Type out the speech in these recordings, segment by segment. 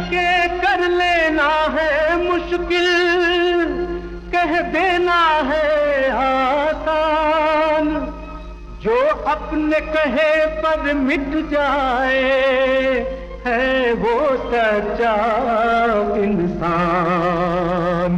के कर लेना है मुश्किल, कह देना है आसान। जो अपने कहे पर मिट जाए है वो सच्चा इंसान।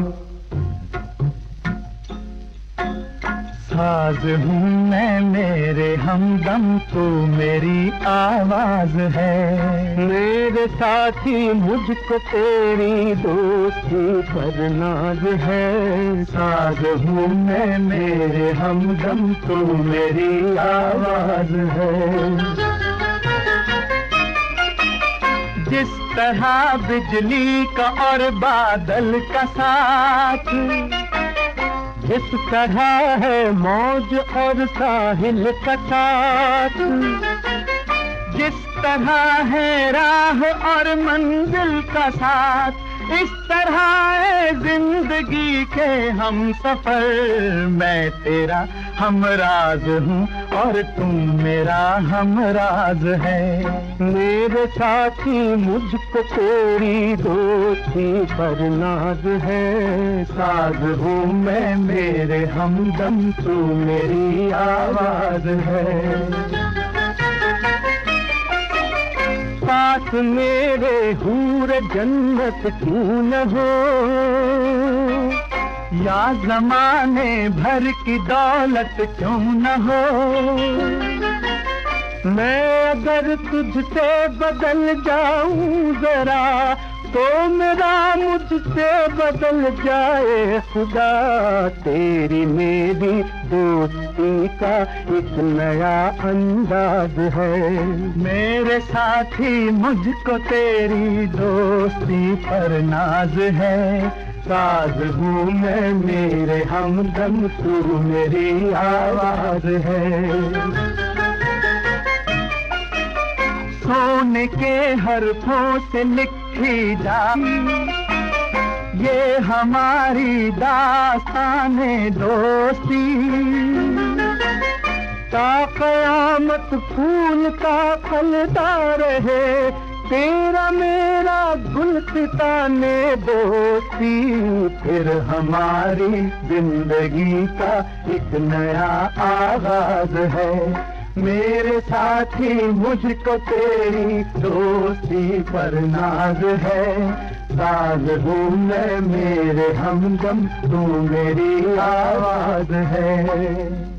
साज हूँ मैं मेरे हमदम, तू मेरी आवाज है। मेरे साथी मुझको तेरी दोस्ती पर नाज है। साज हूँ मैं मेरे हमदम, तू मेरी आवाज है। जिस तरह बिजली का और बादल का साथ, जिस तरह है मौज और साहिल का साथ, जिस तरह है राह और मंजिल का साथ, इस तरह है जिंदगी के हम सफर। मैं तेरा हमराज हूँ और तुम मेरा हमराज है। मेरे साथी मुझको तेरी दोस्ती पर नाज है। साज हूँ मैं मेरे हमदम, तू मेरी आवाज है। पास मेरे हूर जन्नत क्यों न हो, या ज़माने भर की दौलत क्यों न हो। मैं अगर तुझसे बदल जाऊं जरा, तो मेरा मुझसे बदल जाए खुदा। तेरी मेरी दोस्ती का एक नया अंदाज है। मेरे साथी मुझको तेरी दोस्ती पर नाज है। साज हूँ मैं मेरे हमदम, तू मेरी आवाज है। सोने के हरफों से लिखी जाती ये हमारी दास्ताने दोस्ती। ता क़यामत फूल का फलता रहे, तेरा मेरा गुलसिताने दोस्ती। फिर हमारी जिंदगी का एक नया आगाज है। मेरे साथी मुझको तेरी दोस्ती पर नाज है। साज हूँ मैं मेरे हमदम, तू मेरी आवाज है।